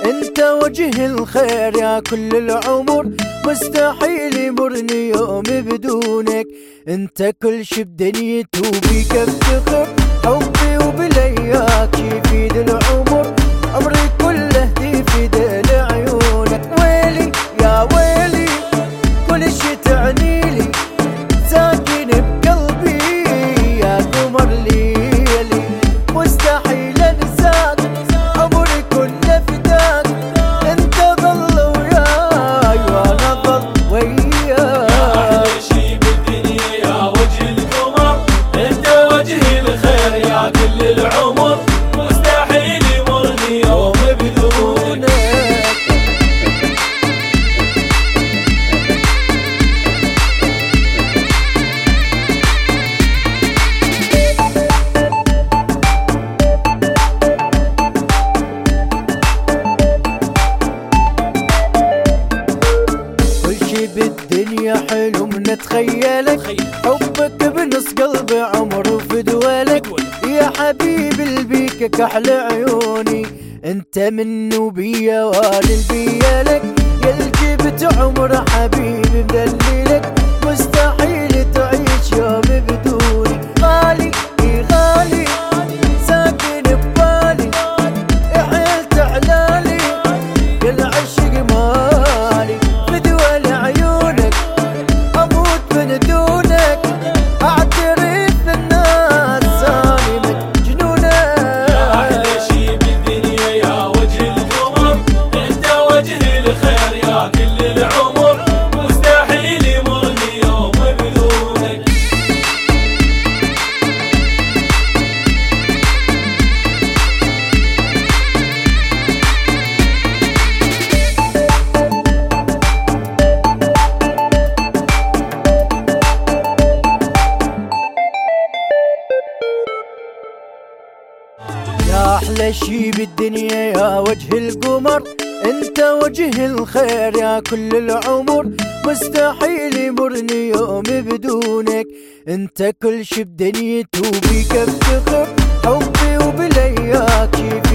انت وجه الخير يا كل العمر، مستحيل يمرني يوم بدونك. انت كل شي بدنيتي وبيك افتخر، حبي وبلياك يفيد العمر، عمري كله يفيد لعيونك. ويلي يا ويلي كل شي تعنيلي، ساكن بقلبي يا قمر ليلي، مستحيل انساك عمري كله فداك. انت ظل وياي وانا ظل وياك، يا احلى شي بالدنيا يا وجه القمر، انت وجه الخير يا كل العمر، مستحيل يمرني يوم بدونك. بالدنيا حلو منتخيلك، حبك بنص قلبي عمر وفدوالك. يا حبيبي البيكك احلى عيوني، انت منو بيا والي بيالك. يا الجبت عمر حبيبي مدللك، مستحيل تعيش يوم بدوني. غالي غالي ساكن ببالي، حيلت علالي يا العشق مالي، بدول عيونك اموت من دونك، اعترف للناس اني مجنونك. يا احلى شي بالدنيا يا وجه القمر، انت وجه الخير يا كل العمر، مستحيل يمرني يوم بدونك. يا احلى شي بالدنيا يا وجه القمر، انت وجه الخير يا كل العمر، مستحيل يمرني يوم بدونك. انت كل شي بدنيتي وبيك افتخر، حبي وبلياك